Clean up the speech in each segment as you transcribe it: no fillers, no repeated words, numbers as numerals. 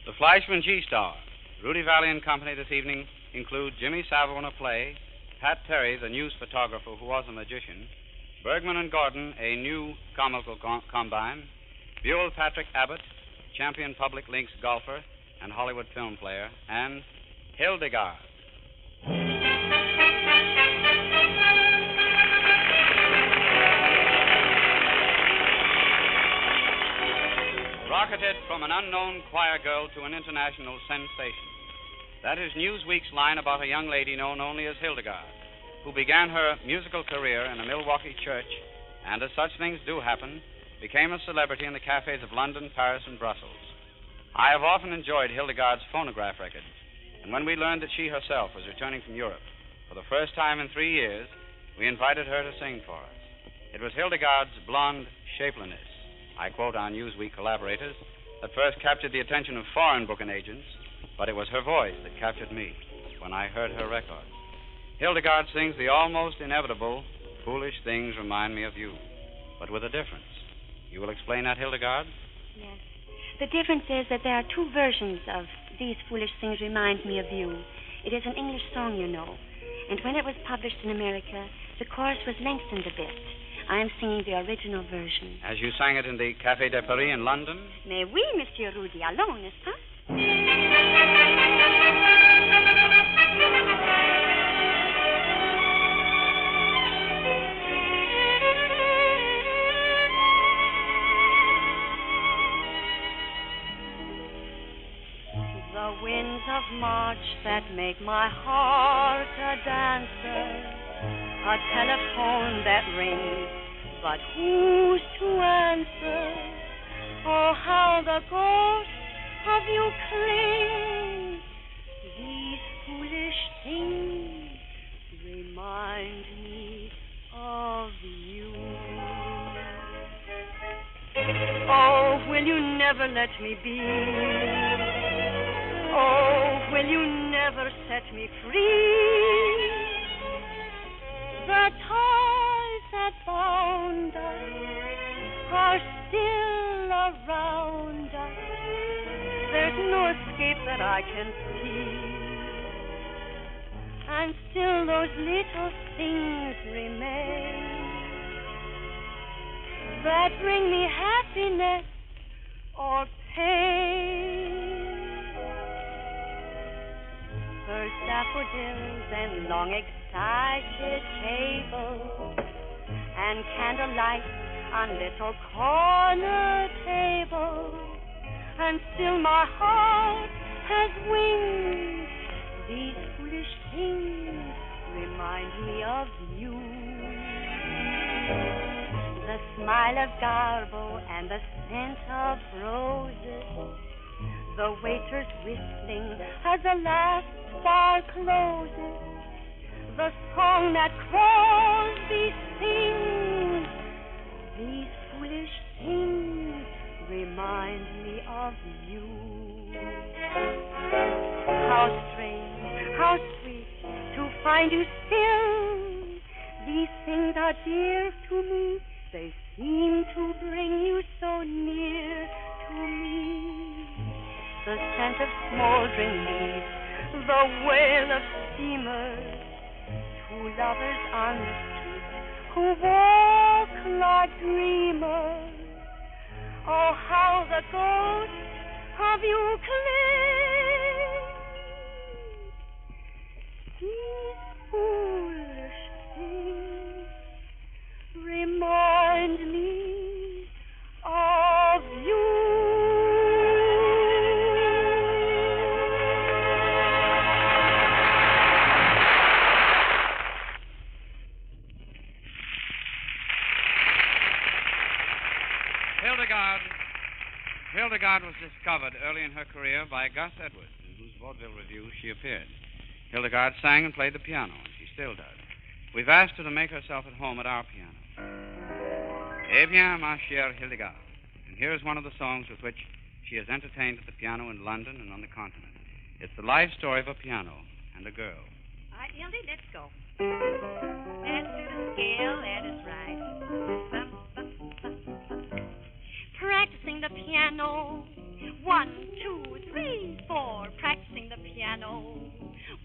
The Fleischman G-Star. Rudy Valley and Company this evening include Jimmy Savile in a play, Pat Terry, the news photographer who was a magician, Bergman and Gordon, a new comical combine, Buell Patrick Abbott, champion public links golfer and Hollywood film player, and Hildegard. Rocketed from an unknown choir girl to an international sensation. That is Newsweek's line about a young lady known only as Hildegard, who began her musical career in a Milwaukee church and, as such things do happen, became a celebrity in the cafes of London, Paris, and Brussels. I have often enjoyed Hildegard's phonograph records, and when we learned that she herself was returning from Europe for the first time in 3 years, we invited her to sing for us. It was Hildegard's blonde shapeliness, I quote our Newsweek collaborators, that first captured the attention of foreign booking agents, but it was her voice that captured me when I heard her record. Hildegard sings the almost inevitable, foolish things remind me of you, but with a difference. You will explain that, Hildegard? Yes. The difference is that there are two versions of These Foolish Things Remind Me of You. It is an English song, you know, and when it was published in America, the chorus was lengthened a bit. I am singing the original version. As you sang it in the Café de Paris in London? Mais oui, Monsieur Rudy, allons, n'est-ce pas? The winds of March that make my heart a dancer, a telephone that rings, but who's to answer? Oh, how the ghost of you cling. These foolish things remind me of you. Oh, will you never let me be? Oh, will you never set me free? The ties that bound us are still around us. There's no escape that I can see. And still those little things remain that bring me happiness or pain. First daffodils and long excited tables and candlelight on little corner tables, and still my heart has wings. These foolish things remind me of you. The smile of Garbo and the scent of roses, the waiters whistling as the last bar closes, the song that Crosby sings. These foolish things remind me of you. How strange, how sweet to find you still. These things are dear to me. They seem to bring you so near to me. The scent of smoldering leaves, the wail of steamers, two lovers on the street who walk like dreamers. Oh, how the ghost of you cling. These foolish things remind me of you. Hildegard was discovered early in her career by Gus Edwards, in whose vaudeville review she appeared. Hildegard sang and played the piano, and she still does. We've asked her to make herself at home at our piano. Eh bien, ma chère Hildegard. And here is one of the songs with which she has entertained at the piano in London and on the continent. It's the life story of a piano and a girl. All right, Hildy, let's go. Dance to the scale, that is right. Practicing the piano. 1, 2, 3.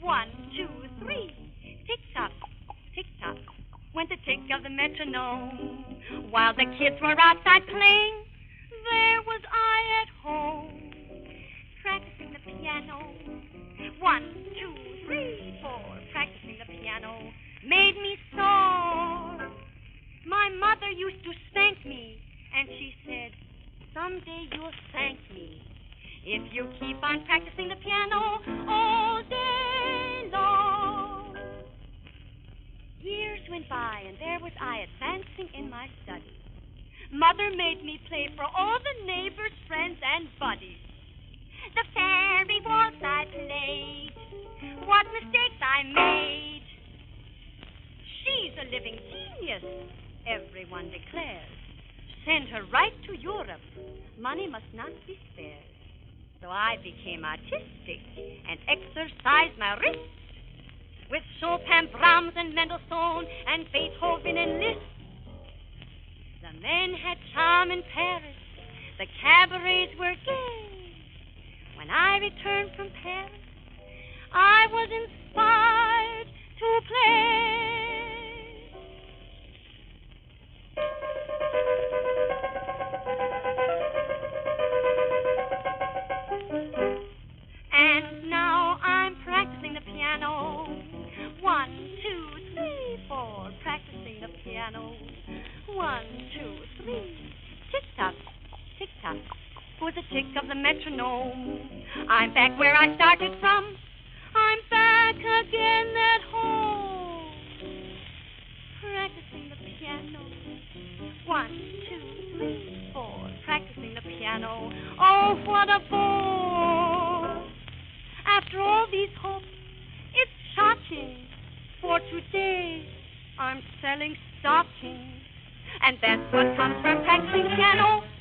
1, 2, 3. Tick-tock, tick-tock, went the tick of the metronome. While the kids were outside playing, there was I at home, practicing the piano. 1, 2, 3, 4, practicing the piano made me sore. My mother used to spank me, and she said, someday you'll thank me if you keep on practicing the piano all day long. Years went by, and there was I advancing in my studies. Mother made me play for all the neighbors, friends, and buddies. The fairy waltz I played, what mistakes I made. She's a living genius, everyone declares. Send her right to Europe. Money must not be spared. So I became artistic and exercised my wrist with Chopin, Brahms, and Mendelssohn, and Beethoven and Liszt. The men had charm in Paris. The cabarets were gay. When I returned from Paris, I was inspired to play. And now I'm practicing the piano. 1, 2, 3, 4, practicing the piano. 1, 2, 3, tick-tock, tick-tock, with the tick of the metronome. I'm back where I started from. I'm back again at home, practicing the piano. 1, 2, 3, 4, practicing the piano. Oh, what a bore! After all these hopes, it's shocking. For today, I'm selling stockings. And that's what comes from practicing piano